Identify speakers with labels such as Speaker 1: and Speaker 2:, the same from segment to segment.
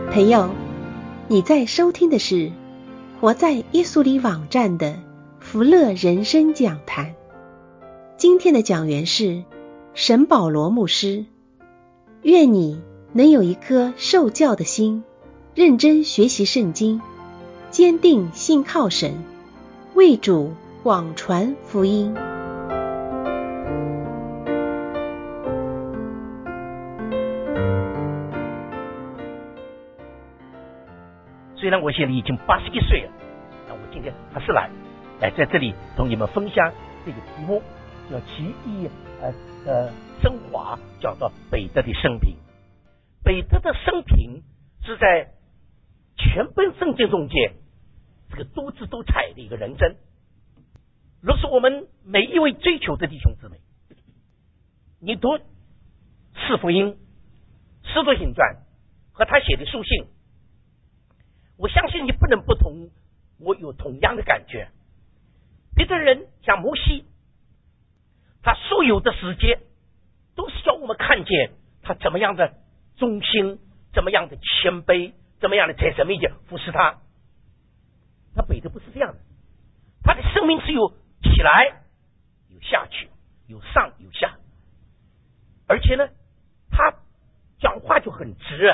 Speaker 1: 朋友，你在收听的是活在耶稣里网站的福乐人生讲坛。今天的讲员是沈保罗牧师。愿你能有一颗受教的心，认真学习圣经，坚定信靠神，为主广传福音。
Speaker 2: 虽然我现在已经81岁了，但我今天还是来在这里同你们分享这个题目，叫奇异升华，叫做彼得的生平。彼得的生平是在全本圣经中间这个多姿多彩的一个人生。若是我们每一位追求的弟兄姊妹，你读四福音、使徒行传和他写的书信，我相信你不能不同我有同样的感觉。别的人像摩西，他所有的时间都是叫我们看见他怎么样的忠心，怎么样的谦卑，怎么样的在神面前服侍他。那彼得不是这样的，他的生命是有起来有下去，有上有下，而且呢他讲话就很直，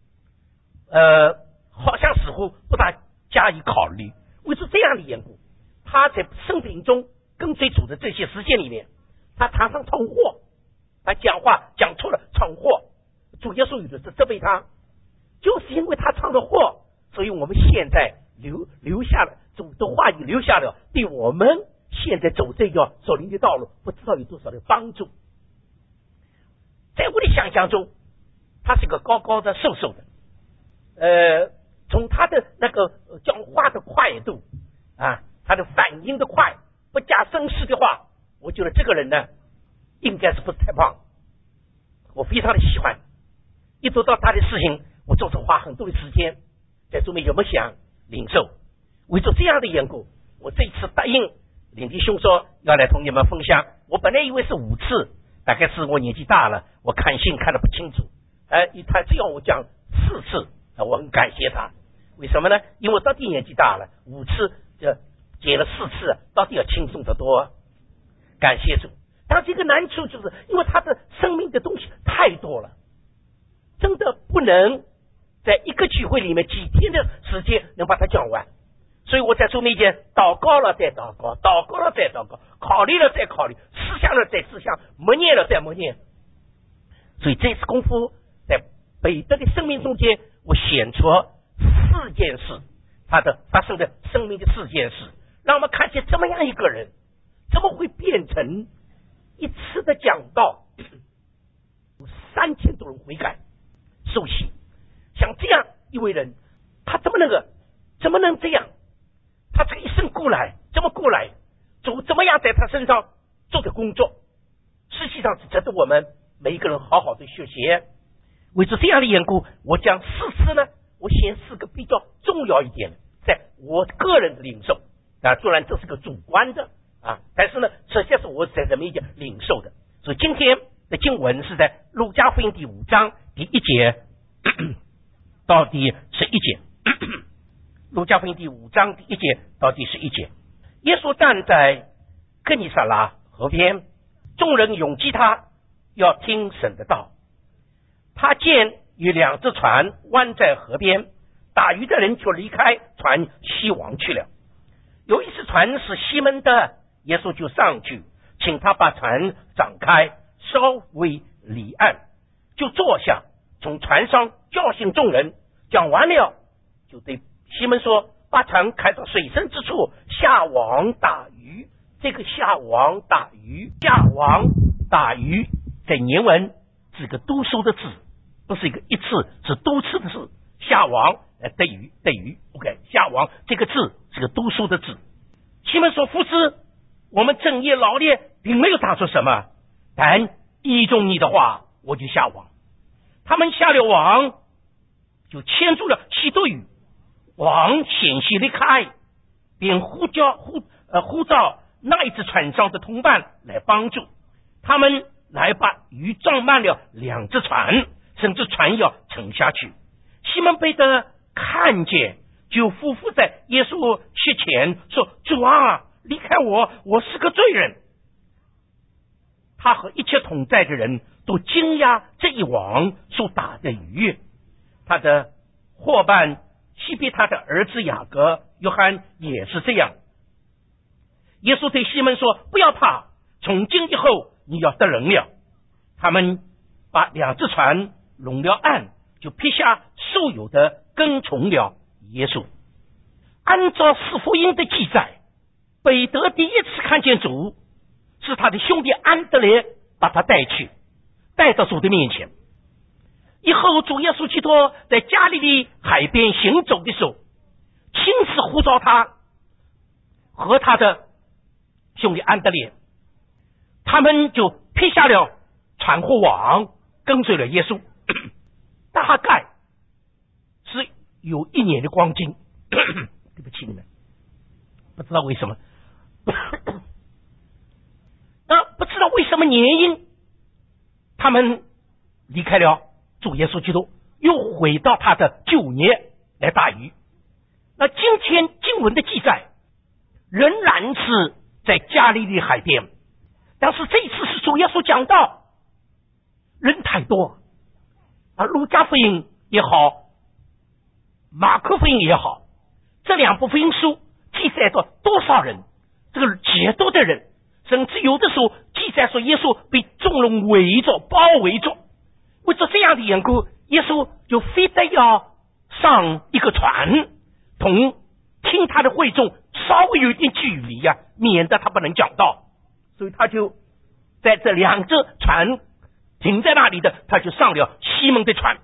Speaker 2: 好像似乎不大加以考虑。为着这样的缘故，他在生平中跟随主的这些时间里面，他常常闯祸，他讲话讲错了闯祸，主耶稣有的是责备他，就是因为他闯了祸，所以我们现在留下了主的话语，留下了对我们现在走这个属灵的道路不知道有多少的帮助。在我的想象中，他是个高高的瘦瘦的，从他的那个讲话的快度啊，他的反应的快，不加声势的话，我觉得这个人呢应该是不是太胖。我非常的喜欢，一做到他的事情，我总是花很多的时间在做有没有想领受。为着这样的缘故，我这一次答应领弟兄说要来同你们分享。我本来以为是5次，大概是我年纪大了，我看信看得不清楚，他只要我讲4次，我很感谢他。为什么呢？因为我到底年纪大了，5次就解了4次，到底要轻松得多。感谢主。但这个难处就是因为他的生命的东西太多了，真的不能在一个聚会里面几天的时间能把它讲完。所以我在主面前祷告了再祷告，祷告了再祷告，考虑了再考虑，思想了再思想，默念了再默念。所以这次功夫在彼得的生命中间，我选出4件事，他的发生的生命的4件事，让我们看见这么样一个人怎么会变成一次的讲道3000多人悔改受洗。像这样一位人，他怎么能这样？他这一生过来怎么过来？主怎么样在他身上做的工作，实际上是值得我们每一个人好好的学习。为着这样的缘故，我讲4次呢，我选4个比较重要一点的，在我个人的领受虽然这是个主观的但是呢实际上是我在人面前领受的。所以今天的经文是在路加福音第5章第1节到第11节。路加福音第5章第1节到第11节，耶稣站在哥尼撒拉河边，众人拥挤他，要听神的道。他见有2只船弯在河边，打鱼的人就离开船西往去了。有一只船是西门的，耶稣就上去，请他把船展开，稍微离岸，就坐下，从船上叫醒众人。讲完了，就对西门说，把船开到水深之处，下网打鱼。这个下网打鱼在原文是个多数的字，不是一个一次，是多次的字。下网对鱼 OK， 下网这个字是个多数的字。西门说，夫子，我们整夜劳力并没有打出什么，但依中你的话，我就下网。他们下了网，就牵住了许多鱼，网险些离开，便呼召那一只船上的同伴来帮助。他们来把鱼装满了2只船，甚至船要沉下去。 西门彼得看见，就匍匐在耶稣膝前说：主啊，离开我，我是个罪人。他和一切同在的人都惊讶这一网所打的鱼。他的伙伴西庇他的儿子雅各、约翰也是这样。耶稣对西门说：不要怕，从今以后你要得人了。他们把2只船拢了岸，就撇下所有的跟从了耶稣。按照四福音的记载，彼得第一次看见主，是他的兄弟安德烈把他带到主的面前。以后主耶稣基督在加利利海边行走的时候，亲自呼召他和他的兄弟安德烈，他们就撇下了船和网，跟随了耶稣。大概是有1年的光景。对不起你们，不知道为什么不知道为什么原因，他们离开了主耶稣基督，又回到他的旧业来打鱼。那今天经文的记载仍然是在加利利海边，但是这一次是主耶稣讲道，人太多路加福音也好，马可福音也好，这2部福音书记载到多少人，这个极多的人，甚至有的时候记载说耶稣被众人围着包围着。为着这样的缘故，耶稣就非得要上一个船，同听他的会众稍微有一点距离免得他不能讲道。所以他就在这2只船停在那里的，他就上了西门的船，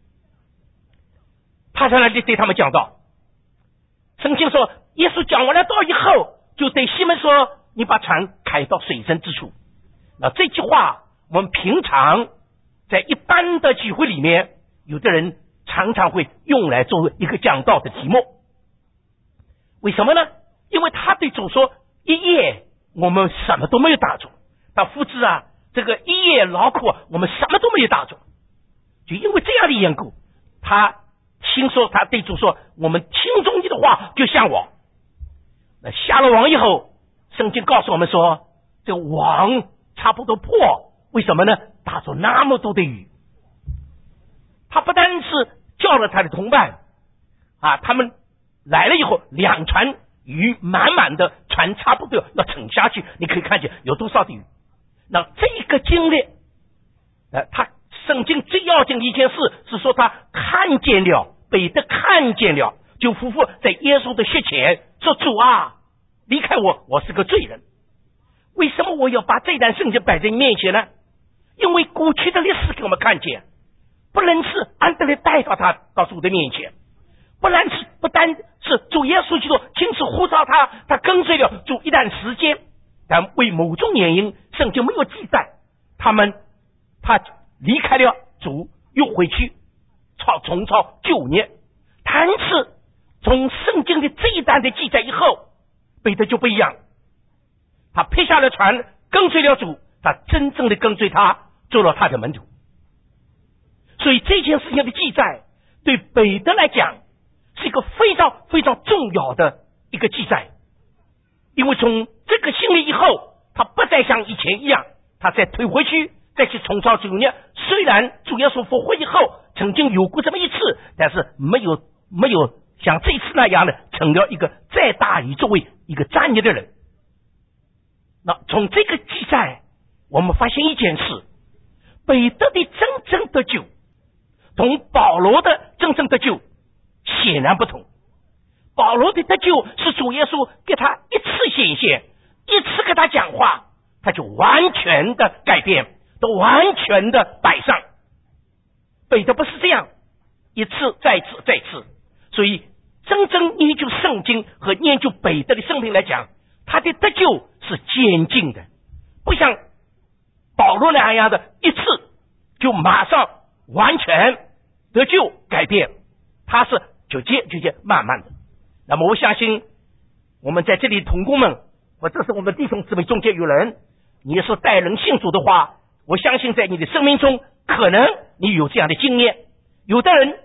Speaker 2: 他在那里对他们讲道。圣经说耶稣讲完了道以后，就对西门说：你把船开到水深之处。那这句话我们平常在一般的聚会里面，有的人常常会用来作为一个讲道的题目。为什么呢？因为他对主说：一夜我们什么都没有打着，他父子这个一夜劳苦，我们什么都没有打着。就因为这样的缘故，他心说，他对主说：我们听从你的话，就像我。那下了网以后，圣经告诉我们说，这个网差不多破。为什么呢？打着那么多的鱼。他不单是叫了他的同伴他们来了以后，2船鱼满满的，船差不多要沉下去，你可以看见有多少的鱼。那这个经历他圣经最要紧的一件事是说，他看见了，彼得看见了，就匍匐在耶稣的膝前说：主啊，离开我，我是个罪人。为什么我要把这段圣经摆在你面前呢？因为过去的历史给我们看见，不能是安德烈带到他到主的面前，不单是主耶稣基督亲自呼召他，他跟随了主一段时间，但为某种原因圣经没有记载，他离开了主，又回去重操旧业。但是从圣经的这一段的记载以后，彼得就不一样，他撇下了船，跟随了主，他真正的跟随他，做了他的门徒。所以这件事情的记载对彼得来讲是一个非常非常重要的一个记载。因为从这个经历以后，他不再像以前一样，他再退回去再去重操旧业。虽然主耶稣复活以后曾经有过这么一次，但是没有像这次那样的成了一个再大于作为一个战业的人。那从这个记载我们发现一件事，彼得的真正得救同保罗的真正得救显然不同。保罗的得救是主耶稣给他一次显现，一次跟他讲话，他就完全的改变，都完全的摆上。彼得不是这样，一次再一次再一次。所以真正研究圣经和研究彼得的生命来讲，他的得救是渐进的，不像保罗那样的一次就马上完全得救改变，他是就渐慢慢的。那么我相信我们在这里同工们，或者是我们弟兄姊妹中间有人，你也是带人信主的话，我相信在你的生命中可能你有这样的经验。有的人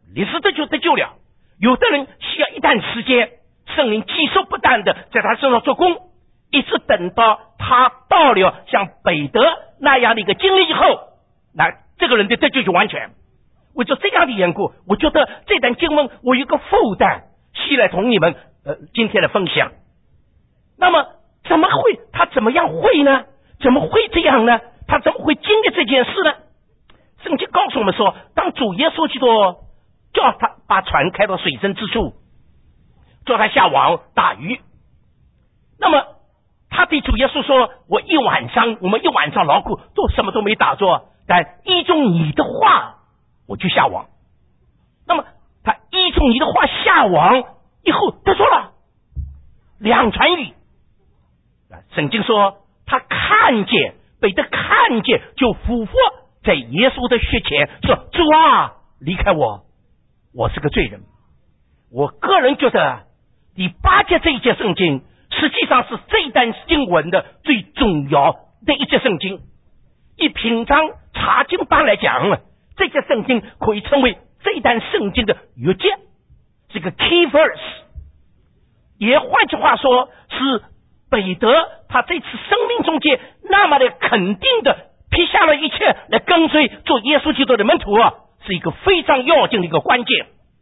Speaker 2: 你是得救得救了。有的人需要一段时间，圣灵积受不断的在他身上做工，一直等到他到了像彼得那样的一个经历以后，那这个人的得救就完全。为着这样的缘故，我觉得这段经文我有个负担需来同你们今天的分享。那么怎么会他怎么样会呢？怎么会这样呢？他怎么会经历这件事呢？圣经告诉我们说，当主耶稣基督叫他把船开到水深之处，叫他下网打鱼，那么他对主耶稣说，我们一晚上劳苦都什么都没打着，但依中你的话我就下网。那么他依中你的话下网以后得说了2船鱼。圣经说他看见，彼得看见就俯伏在耶稣的血前说，主啊，离开我是个罪人。我个人觉得第8节这一节圣经实际上是这一段经文的最重要的一节圣经。以平常查经班来讲，这节圣经可以称为这一段圣经的约节，是个 key verse。 也换句话说，是彼得他这次生命中间那么的肯定的撇下了一切来跟随做耶稣基督的门徒，是一个非常要紧的一个关键。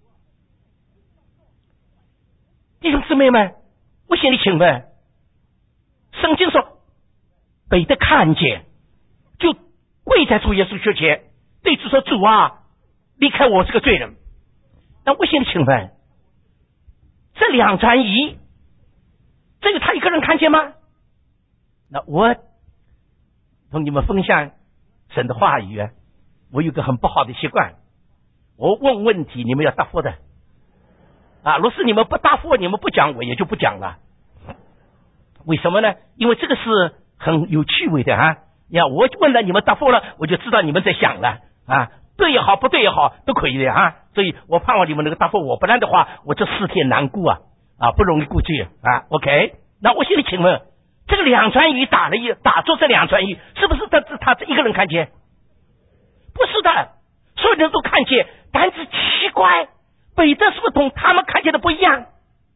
Speaker 2: 弟兄姊妹们，我向你请问，圣经说彼得看见就跪在主耶稣血前，对主说，主啊，离开我这个罪人。那我向你请问，这2船鱼这个他一个人看见吗？那我同你们分享神的话语，我有个很不好的习惯，我问问题你们要答复的若是你们不答复，你们不讲，我也就不讲了。为什么呢？因为这个是很有趣味的我问了你们答复了，我就知道你们在想了对也好不对也好都可以的所以我盼望你们能够答复我，不然的话我这4天难过不容易过去OK。 那我现在请问，这个2船鱼打中这2船鱼，是不是他一个人看见？不是的，所有人都看见，但是奇怪，彼得是不是同他们看见的不一样？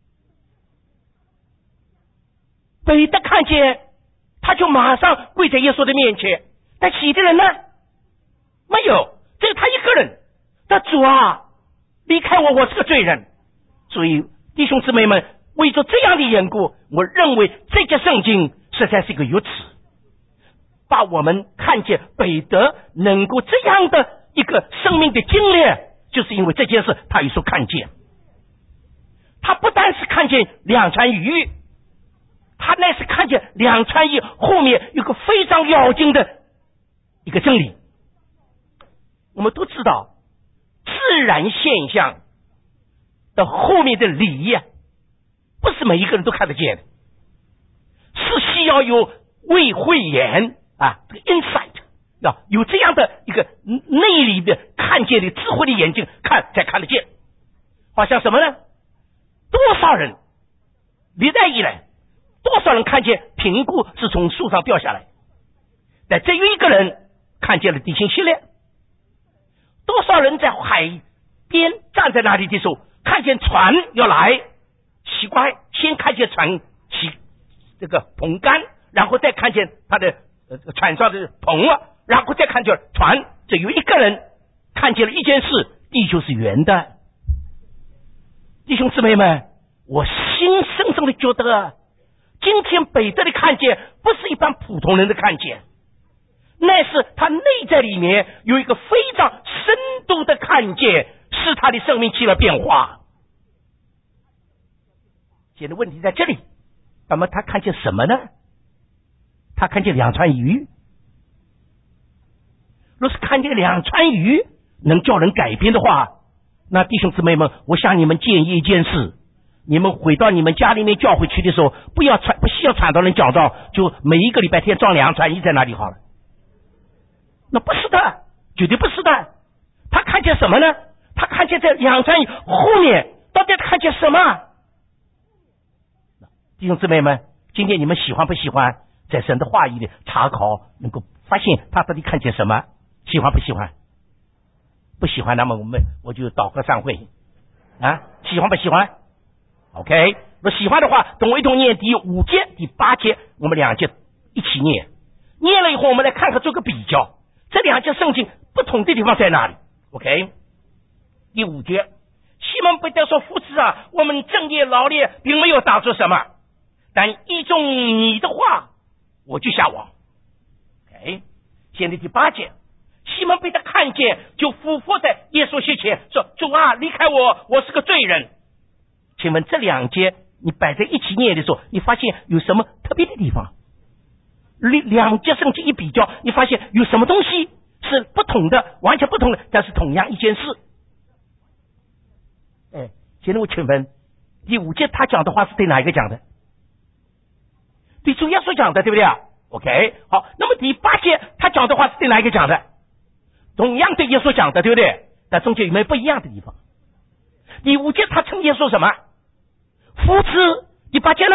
Speaker 2: 彼得看见他就马上跪在耶稣的面前，但其他人呢？没有，只有他一个人。主啊，离开我是个罪人。所以弟兄姊妹们，为着这样的缘故，我认为这节圣经实在是一个如此，把我们看见彼得能够这样的一个生命的经历，就是因为这件事他有所看见。他不但是看见2船鱼，他那是看见2船鱼后面有个非常要紧的一个真理。我们都知道自然现象的后面的理不是每一个人都看得见的，是需要有为慧眼这个 insight， 有这样的一个内里的看见的智慧的眼睛才看得见。好像什么呢？多少人历代以来，多少人看见苹果是从树上掉下来，但只有一个人看见了地心吸力。多少人在海边站在那里的时候，看见船要来，奇怪，先看见船起这个篷杆，然后再看见他的船上的篷然后再看见船。只有一个人看见了一件事，地球是圆的。弟兄姊妹们，我心深深的觉得，今天彼得的看见不是一般普通人的看见，那是他内在里面有一个非常深度的看见，使他的生命起了变化。现在问题在这里，那么他看见什么呢？他看见2船鱼。若是看见2船鱼能叫人改变的话，那弟兄姊妹们，我向你们建议一件事，你们回到你们家里面教会去的时候，不需要传道人讲道，就每一个礼拜天装2船鱼在那里好了。那不是的，绝对不是的。他看见什么呢？他看见这2船鱼后面到底看见什么？弟兄姊妹们，今天你们喜欢不喜欢在神的话语里查考，能够发现他到底看见什么？喜欢不喜欢？ 不喜欢，那么我就祷告散会啊。喜欢不喜欢 ？OK， 如果喜欢的话，跟我一同念第5节、第8节，我们2节一起念。念了以后，我们来看看做个比较，这2节圣经不同的地方在哪里 ？OK， 第5节，西门彼得说：“夫子啊，我们正夜劳力，并没有打着什么，但依中你的话，我就下网。” OK， 现在第8节。西门被他看见，就俯伏在耶稣膝前说：“主啊，离开我，我是个罪人。”请问这2节你摆在一起念的时候，你发现有什么特别的地方？2节圣经一比较，你发现有什么东西是不同的，完全不同的，但是同样一件事。现在我请问，第5节他讲的话是对哪一个讲的？对主耶稣讲的，对不对？OK， 好，那么第8节他讲的话是对哪一个讲的？同样对耶稣讲的，对不对？但中间有没有不一样的地方？第5节他称耶稣什么？夫子。第8节呢？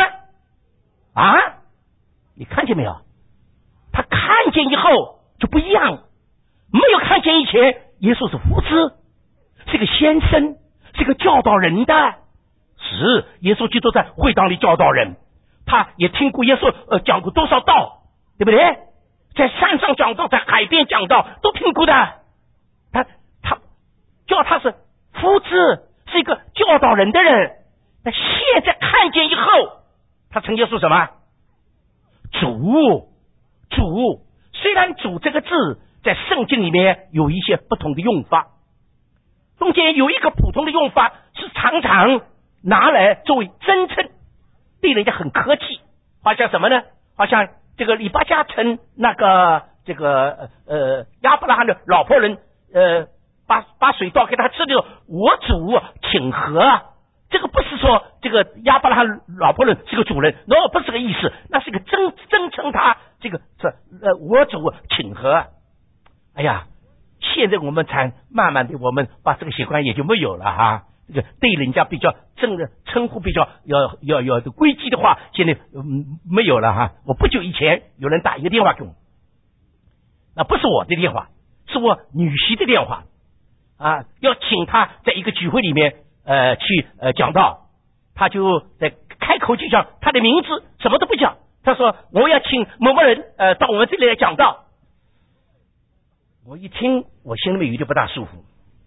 Speaker 2: 你看见没有？他看见以后就不一样，没有看见以前，耶稣是夫子，是个先生，是个教导人的。是耶稣基督在会堂里教导人，他也听过耶稣讲过多少道，对不对？在山上讲道，在海边讲道，都听过的。他叫他是夫子，是一个教导人的人。但现在看见以后，他称耶稣什么？主。虽然主这个字在圣经里面有一些不同的用法，中间有一个普通的用法是常常拿来作为真称，对人家很客气，好像什么呢？好像这个以巴家称那个亚伯拉罕的老婆人把水倒给他吃的时候，我主请喝。这个不是说这个亚伯拉罕老婆人是个主人，不是个意思，那是个真称他这个我主请喝。哎呀，现在我们才慢慢的，我们把这个习惯也就没有了哈。这个对人家比较称呼比较有的规矩的话，现在没有了哈。我不久以前有人打一个电话给我，那不是我的电话，是我女婿的电话要请他在一个聚会里面去讲道，他就在开口就讲他的名字，什么都不讲。他说我要请某某人到我们这里来讲道。我一听，我心里面有点不大舒服。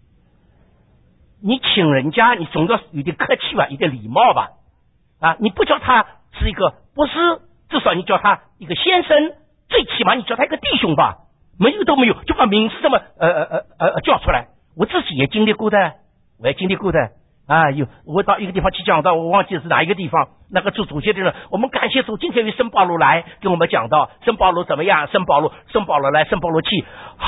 Speaker 2: 你请人家，你总要有点客气吧，有点礼貌吧。你不叫他是一个博士，至少你叫他一个先生，最起码你叫他一个弟兄吧。没有都没有，就把名字这么叫出来。我自己也经历过的，我到一个地方去讲道，我忘记是哪一个地方，那个做主席的人，我们感谢主，今天有圣保罗来跟我们讲道，圣保罗怎么样？圣保罗来，圣保罗去。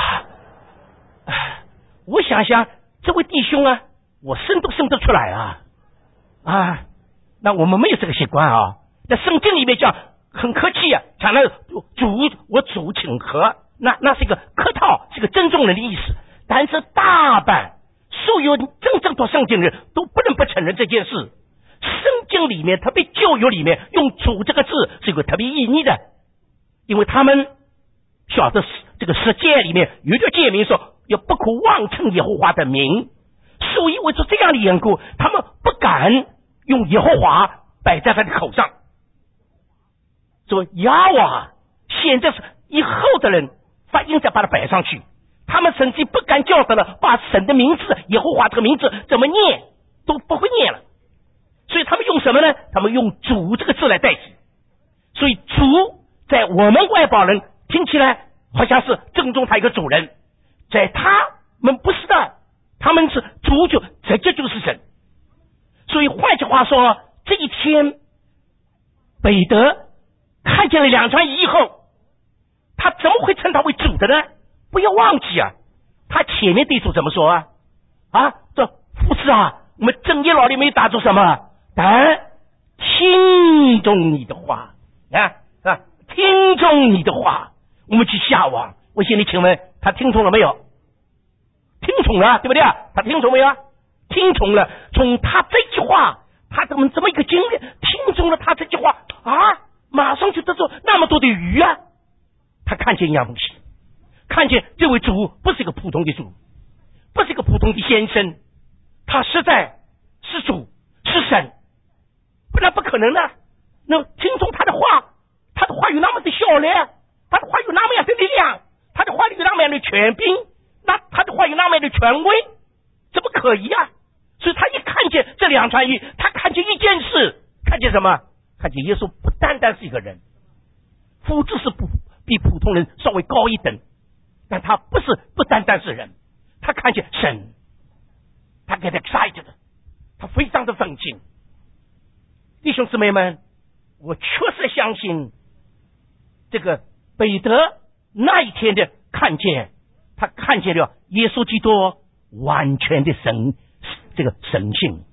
Speaker 2: 我想想，这位弟兄我生都生得出来那我们没有这个习惯在圣经里面讲很客气讲了我主请喝，那是一个客套，是个尊重人的意思。但是大半所有真正读圣经的人都不能不承认这件事。圣经里面，特别旧约里面用主这个字是有个特别意义的，因为他们晓得这个十诫里面有一条诫命说要不可妄称耶和华的名，所以为着这样的缘故，他们不敢用耶和华摆在他的口上。说亚瓦现在是以后的人发音再把它摆上去，他们甚至不敢叫的了，把神的名字耶和华这个名字怎么念都不会念了。所以他们用什么呢？他们用主这个字来代替。所以主在我们外邦人听起来好像是正中他一个主人，在他们不是的，他们是主，这就是神。所以换句话说，这一天彼得看见了2船鱼以后，他怎么会称他为主的呢？不要忘记他前面对主怎么说这夫子我们正夜劳力没打住什么，但听从你的话听从你的话，我们去下网。我现在请问他听从了没有？听从了，对不对他听从没有？听从了。从他这句话，他怎么这么一个经历，听从了他这句话马上就得到那么多的鱼他看见一样东西，看见这位主不是一个普通的主，不是一个通的先生，他实在是主是神，不然不可能的。那听从他的话，他的话有那么的效力，他的话有那么样的力量，他的话有那么样的权柄，那他的话有那么样的权威，怎么可以啊？所以他一看见这两团鱼，他看见一件事，看见什么？看见耶稣不单单是一个人，肤质是比普通人稍微高一等，但他不单单是人，他看见神，他 get excited， 他非常的愤青。弟兄姊妹们，我确实相信这个彼得那一天的看见，他看见了耶稣基督完全的神，这个神性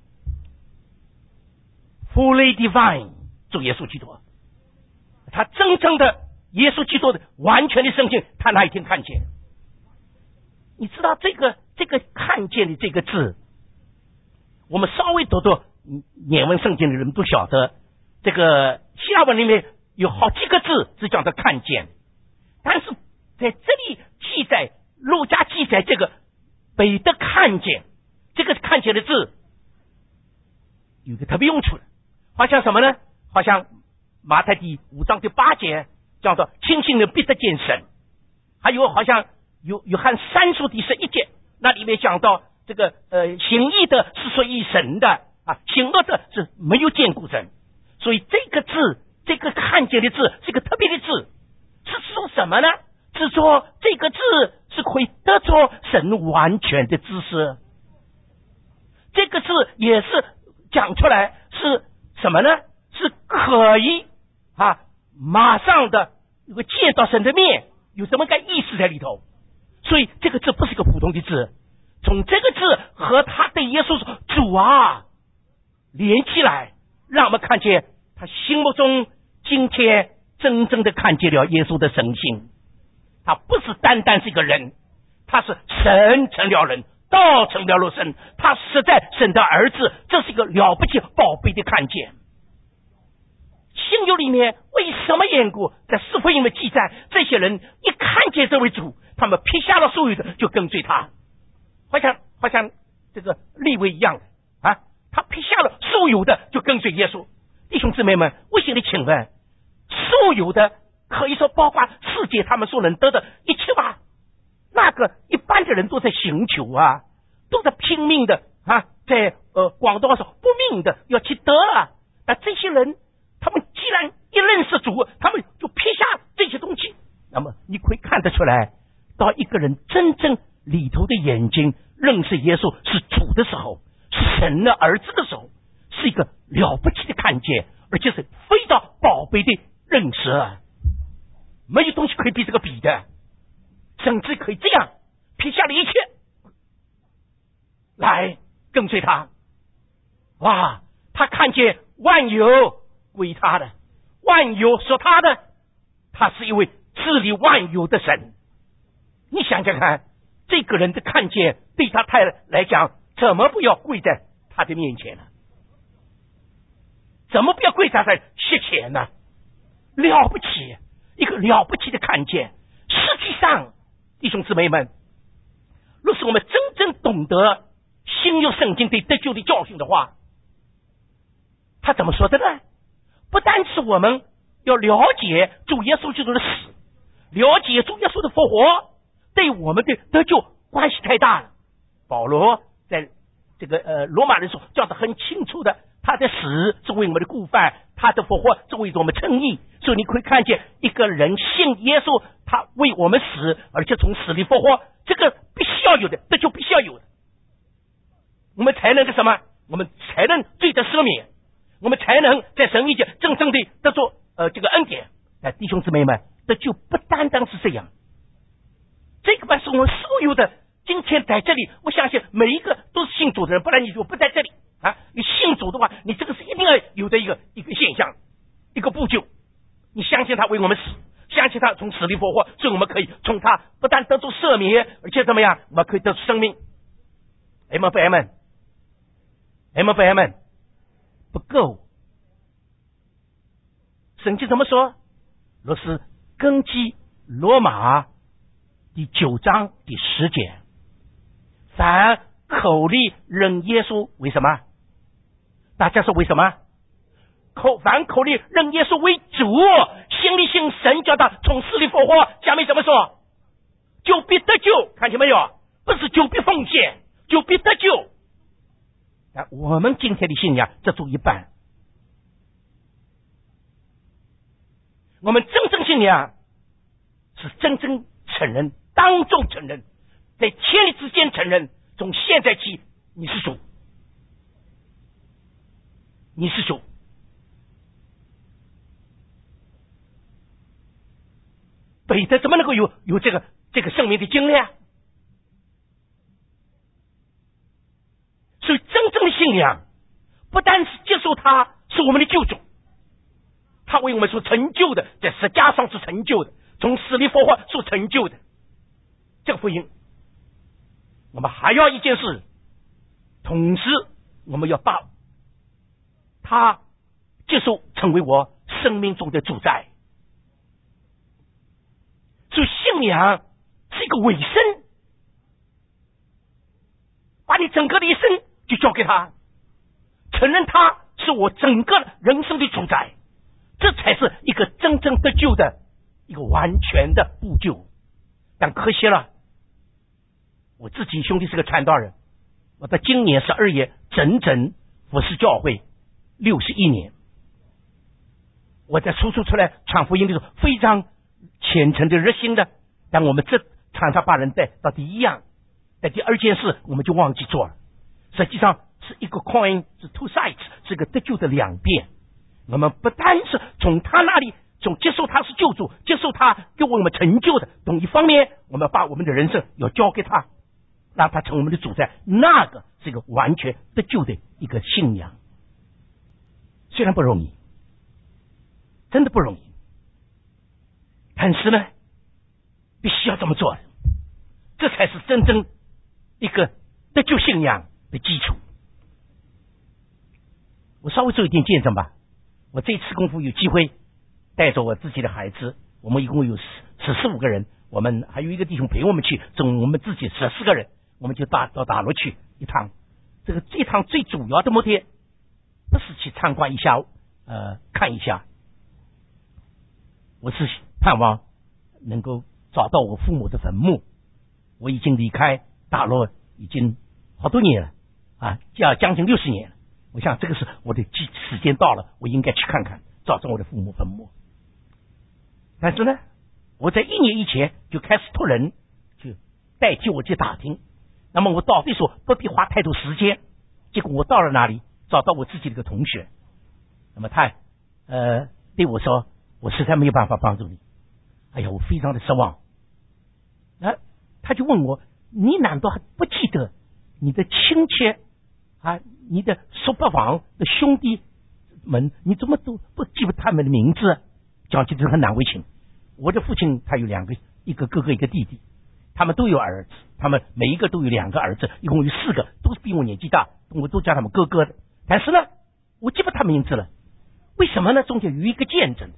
Speaker 2: fully divine， 主耶稣基督，他真正的耶稣基督的完全的神性，他那一天看见。你知道这个看见的这个字，我们稍微读原文圣经的人都晓得，这个希腊文里面有好几个字是讲的看见，但是在这里记载，路加记载这个彼得看见，这个看见的字有个特别用处的，好像什么呢？好像马太第5章第8节叫做清醒人必得见神，还有好像约翰3书第11节，那里面讲到这个行义的是属于神的啊，行恶的是没有见过神。所以这个字，这个看见的字是一个特别的字，是说什么呢？是说这个字是可以得着神完全的知识。这个字也是讲出来是什么呢？是可以马上的有个见到神的面，有这么个意思在里头。所以这个字不是个普通的字，从这个字和他对耶稣说主啊连起来，让我们看见他心目中今天真正的看见了耶稣的神性。他不是单单是一个人，他是神成了人，道成了肉身，他实在神的儿子，这是一个了不起宝贝的看见。新约里面为什么缘故，在四福音的记载，这些人一看见这位主，他们撇下了所有的就跟随他，好像这个利未一样啊，他撇下了所有的就跟随耶稣。弟兄姊妹们，我想你请问，所有的可以说包括世界他们所能得的一切吧，那个一般的人都在寻求啊，都在拼命的在广东说不命的要去得啊。那这些人他们既然一认识主，他们就撇下这些东西。那么你可以看得出来，当一个人真正里头的眼睛认识耶稣是主的时候，是神的儿子的时候，是一个了不起的看见，而且是非常宝贝的认识啊。没有东西可以比这个比的，甚至可以这样撇下了一切来跟随他。哇，他看见万有归他的，万有属他的，他是一位治理万有的神。你想想看，这个人的看见对他太太来讲，怎么不要跪在他的面前呢？怎么不要跪在他膝前呢？了不起，一个了不起的看见。实际上弟兄姊妹们，若是我们真正懂得新约圣经对得救的教训的话，他怎么说的呢？不单是我们要了解主耶稣基督的死，了解主耶稣的复活，对我们的得救关系太大了。保罗在这个罗马人说叫得很清楚的，他的死是为我们的故犯，他的复活是为我们称义。所以你可以看见一个人信耶稣，他为我们死，而且从死里复活，这个必须要有的，得救必须要有的，我们才能个什么？我们才能罪得赦免，我们才能在神面前真正的得着这个恩典。弟兄姊妹们，得救不单单是这样，这个是我们所有的。今天在这里，我相信每一个都是信主的人，不然你就不在这里啊！你信主的话，你这个是一定要有的一个现象，一个步骤。你相信他为我们死，相信他从死里复活，所以我们可以从他不但得出赦免，而且怎么样？我们可以得出生命。Amen 不 Amen？Amen 不 Amen？ 不够。圣经怎么说？若是根基罗马第9章第10节，凡口里认耶稣为什么？大家说为什么？凡口里认耶稣为主，心里信神叫他从死里复活，下面怎么说？就必得救，看见没有？不是就必奉献，就必得救。我们今天的信仰只做一半，我们真正信仰是真正承认，当众承认，在千里之间承认，从现在起你是主，你是主。彼得怎么能够有这个圣命的经历啊？所以真正的信仰不单是接受他是我们的救主，他为我们所成就的，在十架上是成就的，从死里复活所成就的这个福音，我们还要一件事，同时我们要把他接受成为我生命中的主宰。所以信仰是一个委身，把你整个的一生就交给他，承认他是我整个人生的主宰，这才是一个真正得救的一个完全的补救。但可惜了，我自己兄弟是个传道人，我到今年12月整整服侍教会61年。我在出来传福音的时候非常虔诚的热心的，但我们这常常把人带到第一样，在第二件事我们就忘记做了。实际上是一个 coin 是 two sides， 是个得救的两边。我们不单是从他那里从接受他是救主，接受他给我们成就的，同一方面我们把我们的人生要交给他，让他成为我们的主宰，那个是一个完全得救的一个信仰。虽然不容易，真的不容易，但是呢必须要这么做，这才是真正一个得救信仰的基础。我稍微做一点见证吧。我这次功夫有机会带着我自己的孩子，我们一共有14、15个人，我们还有一个弟兄陪我们去，总我们自己14个人，我们就到大陆去一趟。这趟最主要的目的不是去参观一下看一下，我是盼望能够找到我父母的坟墓。我已经离开大陆已经好多年了将近60年了。我想这个是我的时间到了，我应该去看看，找找我的父母坟墓。但是呢，我在1年以前就开始托人去代替我去打听，那么我到底说不必花太多时间。结果我到了那里，找到我自己的一个同学，那么他对我说，我实在没有办法帮助你。哎呀，我非常的失望。他就问我，你难道还不记得你的亲戚你的叔伯房的兄弟们，你怎么都不记得他们的名字？讲起这很难为情。我的父亲他有2个，一个哥哥一个弟弟，他们都有儿子，他们每一个都有2个儿子，一共有4个，都是比我年纪大，我都叫他们哥哥的。但是呢，我记不他名字了。为什么呢？中间有一个见证。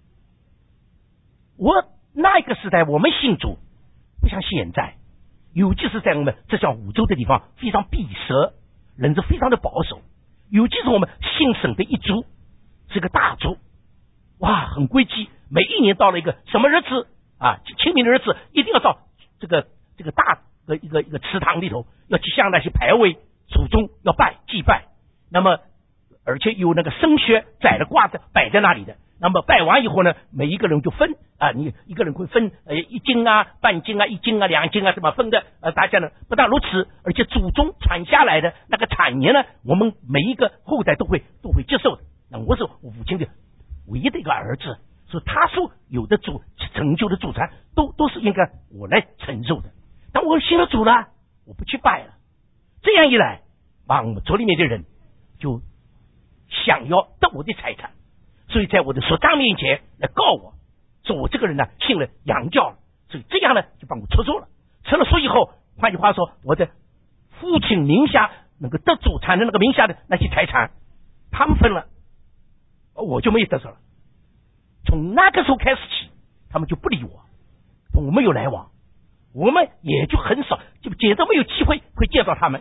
Speaker 2: 我那一个时代我们信主不像现在，尤其是在我们浙江湖州的地方非常闭塞，人是非常的保守。尤其是我们姓沈的一族是个大族，哇，很规矩，每一年到了一个什么日子清明的日子，一定要到这个大的一个祠堂里头，要去向那些牌位祖宗要祭拜。那么而且有那个生靴宰了挂着摆在那里的。那么拜完以后呢，每一个人就分你一个人会分1斤半斤1斤2斤怎么分的大家呢不但如此，而且祖宗传下来的那个产业呢，我们每一个后代都会接受的。那我是我父亲的唯一的一个儿子，所以他所有的成就的祖传都是应该我来承受的。但我信了主了，我不去拜了，这样一来，把我们族里面的人就想要得我的财产，所以在我的所长面前来告我，说我这个人呢信了洋教了，所以这样呢就把我出走了。出了所以后，换句话说，我的父亲名下能够得祖产的那个名下的那些财产，他们分了，我就没有得着了。从那个时候开始起，他们就不理我，我没有来往，我们也就很少，就简直没有机会会见到他们。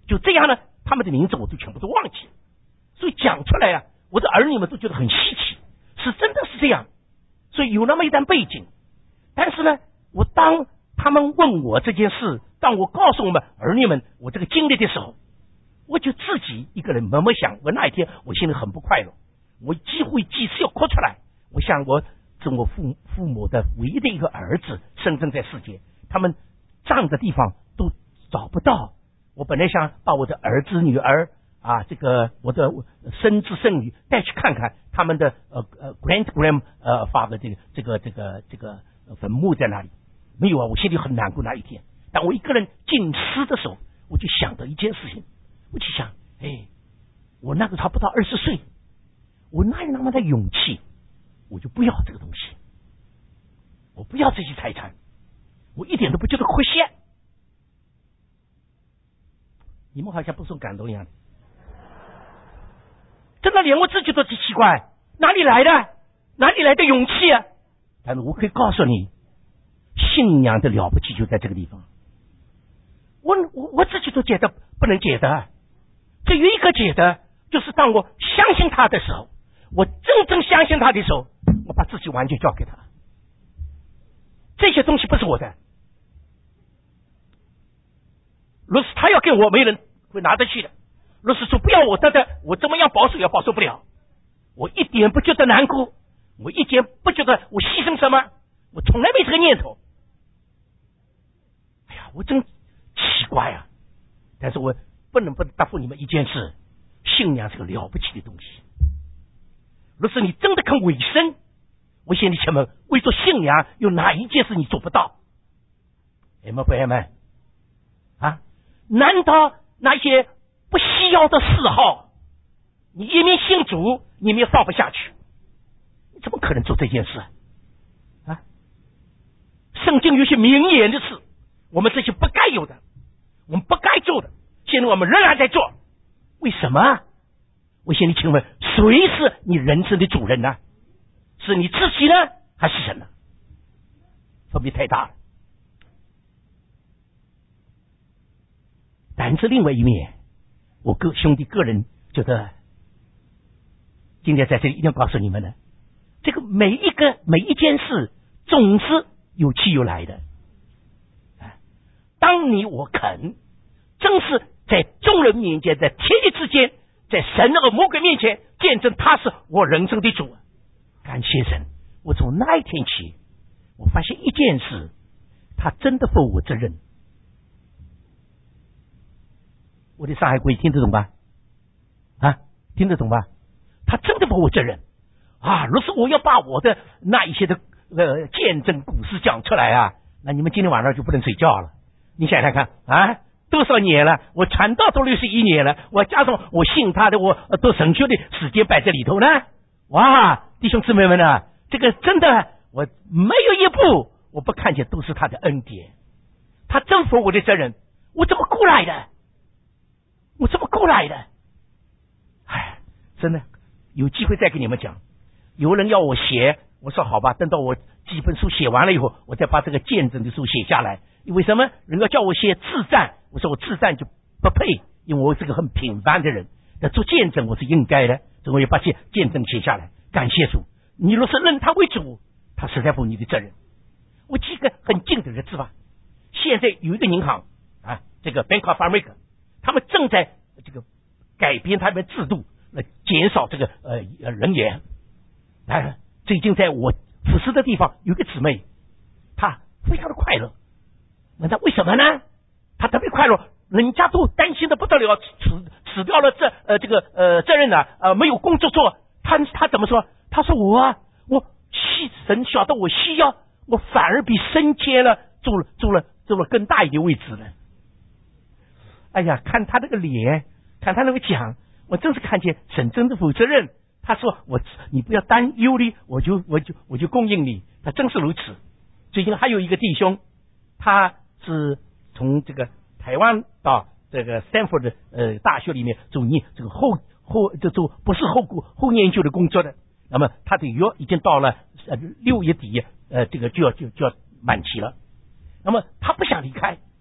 Speaker 2: 就这样呢，他们的名字我都全部都忘记了。所以讲出来啊，我的儿女们都觉得很稀奇，是真的是这样。所以有那么一段背景。但是呢，我当他们问我这件事，当我告诉我们儿女们我这个经历的时候，我就自己一个人默默想，我那一天我心里很不快乐，我几乎几次要哭出来。我想我是我父母的唯一的一个儿子生在世界，他们葬的地方都找不到。我本来想把我的儿子女儿啊，这个我的孙子孙女带去看看他们的grandfather 这个坟墓在哪里。没有啊，我心里很难过那一天。当我一个人静思的时候，我就想到一件事情，我就想，我那个差不到20岁，我哪有那么的勇气，我就不要这个东西，我不要这些财产，我一点都不觉得亏欠。你们好像不受感动一样的，真的连我自己都奇怪，哪里来的勇气啊？但是我可以告诉你，信仰的了不起就在这个地方。我自己都觉得不能解的，只有一个解的，就是当我相信他的时候，我真正相信他的时候，我把自己完全交给他。这些东西不是我的，若是他要给我，没人会拿得去的。若是说不要我的，我怎么样保守也保守不了。我一点不觉得难过，我一点不觉得我牺牲什么，我从来没这个念头。哎呀，我真奇怪啊！但是我不能答复你们一件事，信仰是个了不起的东西。若是你真的肯委身，我向你请问，为做信仰有哪一件事你做不到？朋友们啊，难道那些不需要的嗜好，你一面信主，一面放不下去？你怎么可能做这件事啊？圣经有些明言的事，我们这些不该有的，我们不该做的，现在我们仍然在做。为什么？我向你请问，谁是你人生的主人呢？是你自己呢，还是神呢？分别太大了。但是另外一面，我兄弟个人觉得，今天在这里一定要告诉你们呢，这个每一件事总是有去有来的。当你我肯，正是在众人面前，在天地之间，在神和魔鬼面前见证他是我人生的主。感谢神，我从那一天起，我发现一件事，他真的负我责任。我的上海鬼听得懂吧？听得懂吧？他真的负我责任啊！若是我要把我的那一些的见证故事讲出来啊，那你们今天晚上就不能睡觉了。你想想看啊，多少年了，我传道都61年了，我加上我信他的，我都神学的时间摆在里头呢。哇，弟兄姊妹们啊，这个真的我没有一步我不看见都是他的恩典，他征服我的责任，我怎么过来的？哎，真的有机会再给你们讲。有人要我写，我说好吧，等到我几本书写完了以后，我再把这个见证的书写下来。为什么人家叫我写自传？我说我自传就不配，因为我是个很平凡的人，那做见证我是应该的，所以我要把见证写下来。感谢主，你若是认他为主，他实在负你的责任。我举个很近的日子吧，现在有一个银行啊，这个 Bank of America， 他们正在这个改变他们的制度，来减少这个人员。最近在我服侍的地方有个姊妹，她非常的快乐。问她为什么呢？她特别快乐，人家都担心的不得了，辞掉了这人没有工作做。他怎么说？他说我神晓得我需要，我反而比升迁了，做了更大一点位置了。哎呀，看他那个脸，看他那个讲，我真是看见神真的负责任。他说你不要担忧的，我就供应你。他真是如此。最近还有一个弟兄，他是从这个台湾到这个 Stanford 的大学里面做这个不是后研究的工作的。那么他的约已经到了6月底，这个就要满期了。那么他不想离开，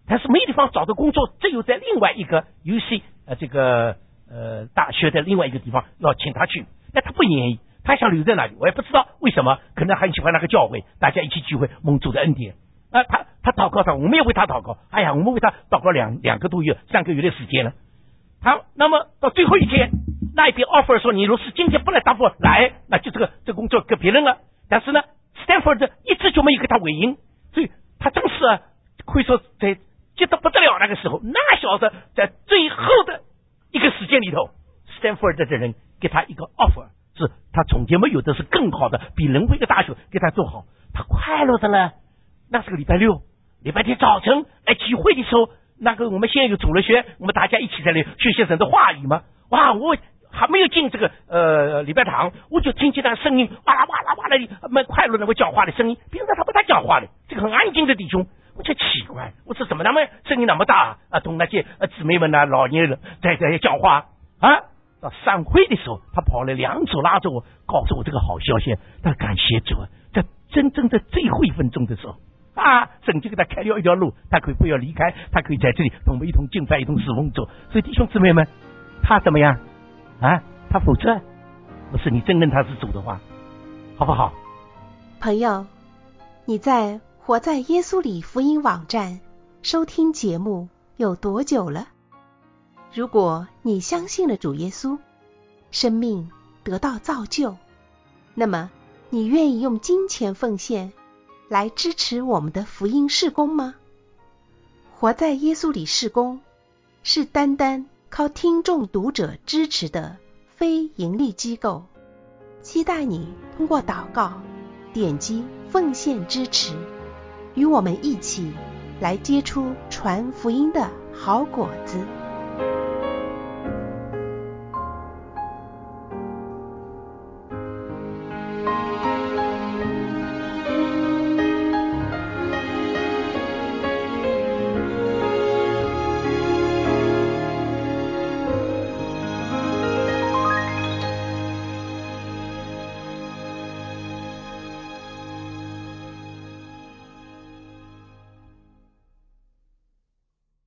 Speaker 2: 但是没有地方找到工作，只有在另外一个UC大学的另外一个地方要请他去，但他不愿意，他想留在那里，我也不知道为什么，可能很喜欢那个教会，大家一起聚会，蒙主的恩典。他祷告他，我们也为他祷告。哎呀，我们为他祷告两个多月、3个月的时间了。那么到最后一天，那一边 offer 说，你若是今天不来答复来，那就这工作给别人了。但是呢 ，Stanford 一直就没有给他回应，所以他真是可以说在急得不得了。那个时候，那小子在最后的一个时间里头 ，Stanford 的人给他一个 offer， 是他从前没有的，是更好的，比任何一个大学给他做好，他快乐的呢。那是个礼拜六，礼拜天早晨来集会的时候，那个我们现在有主日学，我们大家一起在那学习神的话语嘛。哇，我还没有进这个礼拜堂，我就听见那声音哇啦哇啦哇啦的，蛮快乐的，我讲话的声音。平常他不大讲话的，这个很安静的弟兄，我就奇怪，我说怎么他们声音那么大啊？同那些姊妹们呐、老年人在讲话啊。到散会的时候，他跑来两手拉着我，告诉我这个好消息，他感谢主，在真正的最后1分钟的时候。神就给他开了一条路，他可以不要离开，他可以在这里同我们一同敬拜，一同侍奉主。所以弟兄姊妹们，他怎么样他否认，不是你真认他是主的话，好不好？
Speaker 1: 朋友，你在活在耶稣里福音网站收听节目有多久了？如果你相信了主耶稣，生命得到造就，那么你愿意用金钱奉献来支持我们的福音事工吗？活在耶稣里事工是单单靠听众读者支持的非盈利机构，期待你通过祷告点击奉献支持，与我们一起来结出传福音的好果子。